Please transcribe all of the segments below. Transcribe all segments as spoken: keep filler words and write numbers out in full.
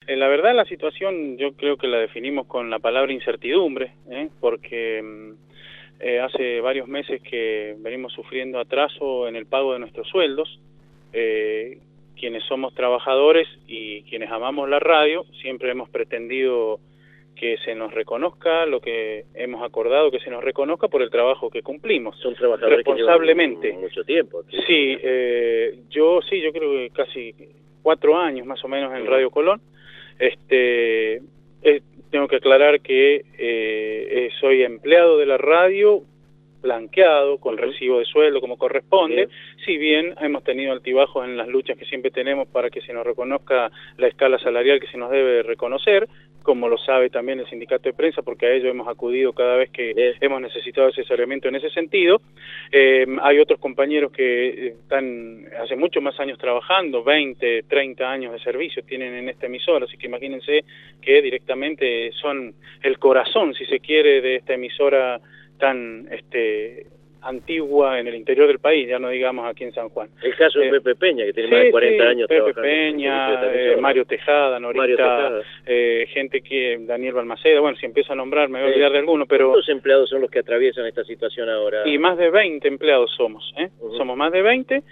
Eh, la verdad, la situación yo creo que la definimos con la palabra incertidumbre, ¿eh? porque eh, hace varios meses que venimos sufriendo atraso en el pago de nuestros sueldos. Eh, quienes somos trabajadores y quienes amamos la radio, siempre hemos pretendido que se nos reconozca lo que hemos acordado, que se nos reconozca por el trabajo que cumplimos. Son trabajadores responsablemente. Que llevan mucho tiempo. Aquí. Sí, eh, yo sí, yo creo que casi cuatro años más o menos en Radio Colón. Este, eh, tengo que aclarar que eh, eh, soy empleado de la radio, blanqueado, con uh-huh. recibo de sueldo como corresponde, bien. Si bien hemos tenido altibajos en las luchas que siempre tenemos para que se nos reconozca la escala salarial que se nos debe reconocer, como lo sabe también el sindicato de prensa, porque a ello hemos acudido cada vez que bien. Hemos necesitado asesoramiento en ese sentido. Eh, hay otros compañeros que están hace muchos más años trabajando, veinte, treinta años de servicio tienen en esta emisora, así que imagínense que directamente son el corazón, si se quiere, de esta emisora tan este antigua en el interior del país, ya no digamos aquí en San Juan. El caso de eh, Pepe Peña, que tiene sí, más de cuarenta sí, años Pepe trabajando. Peña, eh, Mario Tejada, Norita, Mario Tejada. Eh, gente que, Daniel Balmaceda, bueno, si empiezo a nombrar me voy a olvidar de alguno, pero... ¿Cuántos empleados son los que atraviesan esta situación ahora? Y más de veinte empleados somos, ¿eh? Uh-huh. Somos más de veinte,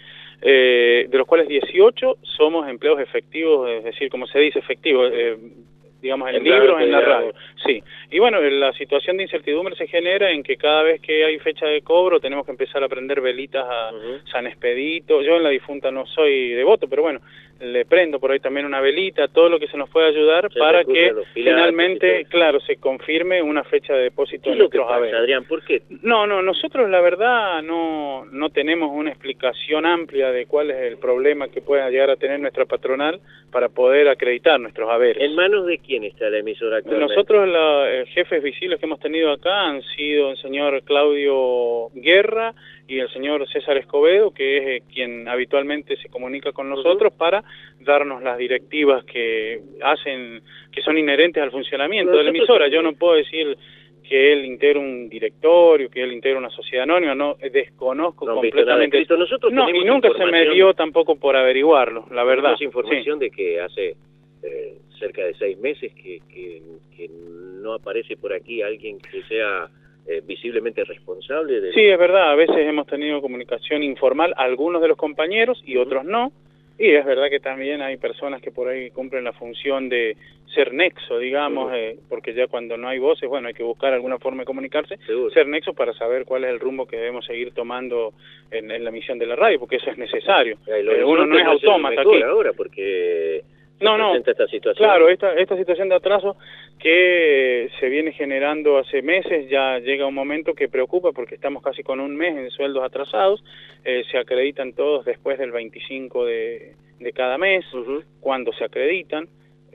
eh, de los cuales dieciocho somos empleados efectivos, es decir, como se dice, efectivos, eh, digamos, en libros, en la radio. Sí. Y bueno, la situación de incertidumbre se genera en que cada vez que hay fecha de cobro tenemos que empezar a prender velitas a uh-huh. San Expedito. Yo en la difunta no soy devoto, pero bueno, le prendo por ahí también una velita, todo lo que se nos pueda ayudar se para que finalmente, claro, se confirme una fecha de depósito en nuestros haberes. Adrián, ¿por qué? No, no, nosotros la verdad no, no tenemos una explicación amplia de cuál es el problema que pueda llegar a tener nuestra patronal para poder acreditar nuestros haberes. ¿En manos de quién está la emisora actualmente? Nosotros, los eh, jefes visibles que hemos tenido acá han sido el señor Claudio Guerra y el señor César Escobedo, que es eh, quien habitualmente se comunica con nosotros uh-huh. para darnos las directivas que hacen, que son inherentes al funcionamiento nosotros de la emisora. Yo no puedo decir que él integra un directorio, que él integra una sociedad anónima, no, desconozco no, completamente. Nosotros no, y nunca se me dio tampoco por averiguarlo, la verdad. Tenemos información sí. de que hace eh, cerca de seis meses que, que, que no aparece por aquí alguien que sea eh, visiblemente responsable de... Sí, es verdad, a veces hemos tenido comunicación informal, algunos de los compañeros y uh-huh. otros no, y es verdad que también hay personas que por ahí cumplen la función de ser nexo, digamos, uh-huh. eh, porque ya cuando no hay voces, bueno, hay que buscar alguna forma de comunicarse, seguro. Ser nexo para saber cuál es el rumbo que debemos seguir tomando en, en la misión de la radio, porque eso es necesario. Eh, uno no es autómata aquí. Ahora, porque... No, no, esta situación. Claro, esta, esta situación de atraso que se viene generando hace meses, ya llega un momento que preocupa porque estamos casi con un mes en sueldos atrasados, eh, se acreditan todos después del veinticinco de, de cada mes, uh-huh. cuando se acreditan,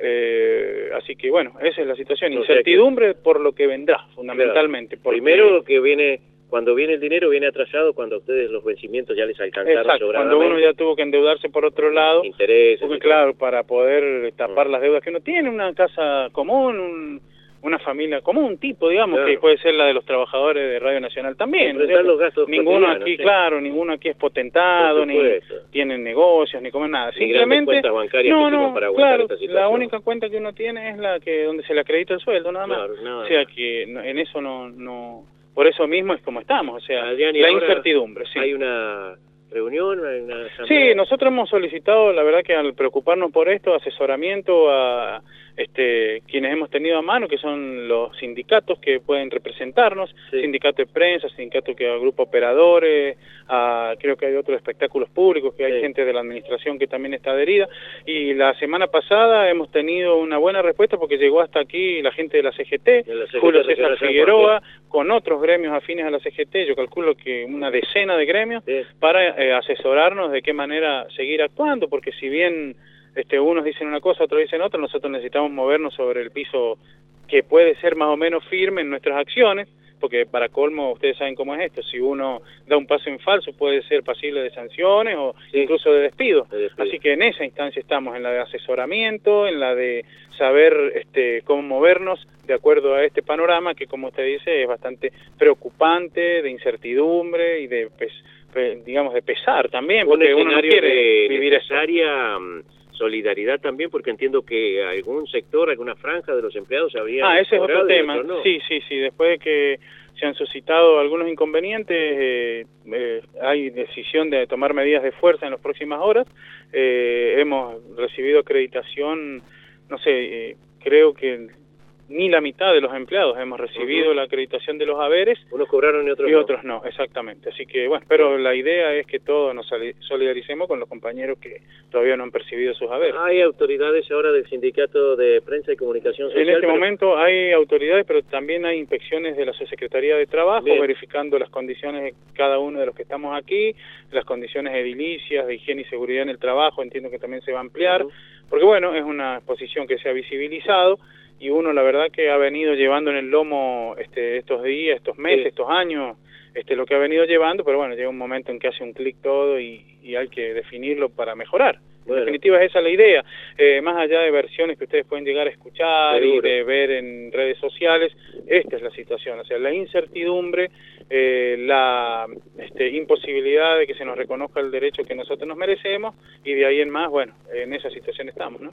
eh, así que bueno, esa es la situación, incertidumbre o sea que, por lo que vendrá, fundamentalmente. Claro. Primero que viene... Cuando viene el dinero, viene atrasado, cuando a ustedes los vencimientos ya les alcanzaron. Exacto, cuando uno ya tuvo que endeudarse por otro lado. Intereses. Porque claro, para poder tapar uh-huh. las deudas que uno tiene, una casa común, un, una familia común, un tipo, digamos, claro. que puede ser la de los trabajadores de Radio Nacional también. ¿No los gastos ninguno aquí, sí. claro, ninguno aquí es potentado, ni tienen negocios, ni comen nada. Ni simplemente, cuentas bancarias no, que no, para aguantar claro, esta situación. La única cuenta que uno tiene es la que donde se le acredita el sueldo, nada más. Claro, nada o sea que no, en eso no... no por eso mismo es como estamos, o sea, Adrián, la incertidumbre. Sí. ¿Hay una reunión? Hay una sí, nosotros hemos solicitado, la verdad que al preocuparnos por esto, asesoramiento a este quienes hemos tenido a mano, que son los sindicatos que pueden representarnos, sí. sindicato de prensa, sindicato que agrupa operadores, a, creo que hay otros espectáculos públicos, que hay sí. gente de la administración que también está adherida, y la semana pasada hemos tenido una buena respuesta porque llegó hasta aquí la gente de la C G T, la C G T Julio César Figueroa, con otros gremios afines a la C G T, yo calculo que una decena de gremios, sí. para eh, asesorarnos de qué manera seguir actuando, porque si bien este unos dicen una cosa, otros dicen otra, nosotros necesitamos movernos sobre el piso que puede ser más o menos firme en nuestras acciones, porque para colmo ustedes saben cómo es esto, si uno da un paso en falso puede ser pasible de sanciones o sí. incluso de despido. de despido. Así que en esa instancia estamos, en la de asesoramiento, en la de saber este cómo movernos de acuerdo a este panorama que, como usted dice, es bastante preocupante, de incertidumbre y de, pues, digamos, de pesar también, porque uno no quiere vivir necesaria solidaridad también, porque entiendo que algún sector, alguna franja de los empleados había... Ah, ese es otro tema. No. Sí, sí, sí. Después de que se han suscitado algunos inconvenientes, eh, eh, hay decisión de tomar medidas de fuerza en las próximas horas. Eh, hemos recibido acreditación, no sé, eh, creo que ni la mitad de los empleados hemos recibido uh-huh. la acreditación de los haberes. Unos cobraron y otros y no. otros no, exactamente. Así que, bueno, pero la idea es que todos nos solidaricemos con los compañeros que todavía no han percibido sus haberes. ¿Hay autoridades ahora del Sindicato de Prensa y Comunicación Social? En este pero... momento hay autoridades, pero también hay inspecciones de la Subsecretaría de Trabajo, Bien. verificando las condiciones de cada uno de los que estamos aquí, las condiciones edilicias, de higiene y seguridad en el trabajo, entiendo que también se va a ampliar, uh-huh. porque bueno, es una exposición que se ha visibilizado, y uno la verdad que ha venido llevando en el lomo este, estos días, estos meses, sí. estos años, este, lo que ha venido llevando, pero bueno, llega un momento en que hace un clic todo y, y hay que definirlo para mejorar. Bueno. En definitiva esa es la idea, eh, más allá de versiones que ustedes pueden llegar a escuchar Seguro. y de ver en redes sociales, esta es la situación, o sea, la incertidumbre, eh, la este, imposibilidad de que se nos reconozca el derecho que nosotros nos merecemos, y de ahí en más, bueno, en esa situación estamos, ¿no?